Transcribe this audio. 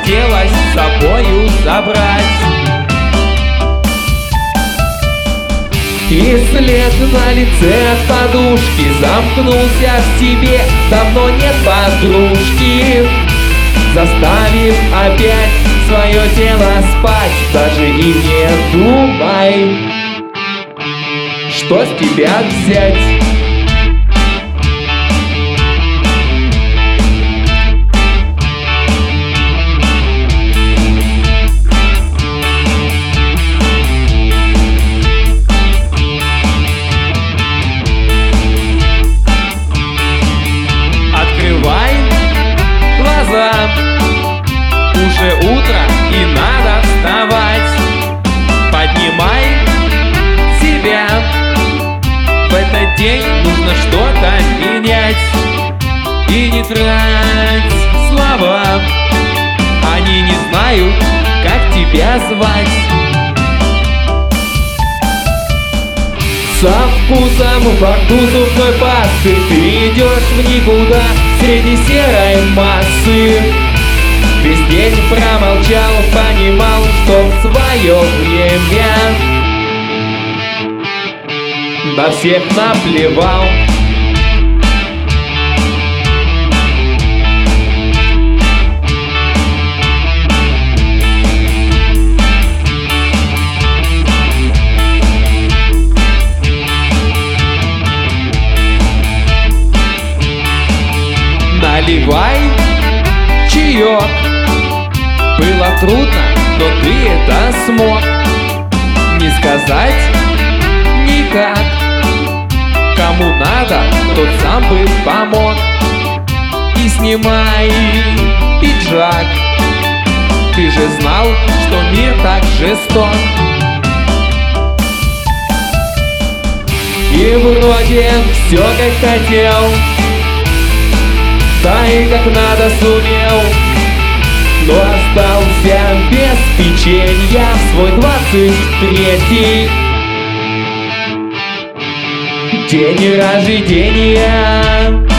хотелось с собою забрать. И след на лице от подушки замкнулся в себе, давно нет подружки, заставив опять свое тело спать. Даже и не думай, что с тебя взять. Открывай глаза, уже утро и надо вставать. Поднимай себя, в этот день нужно что-то менять. И не трать слова, они не знают, как тебя звать. Со вкусом во рту зубной пасты ты идешь в никуда среди серой массы. Весь день промолчал, понимал, что в свое время на всех наплевал. Наливай чаек, было трудно, но ты это смог. Не сказать никак, кому надо, тот сам бы помог. И снимай пиджак, ты же знал, что мир так жесток. И вроде все как хотел, да и как надо сумел, но остался без печенья в свой 23-й день рождения.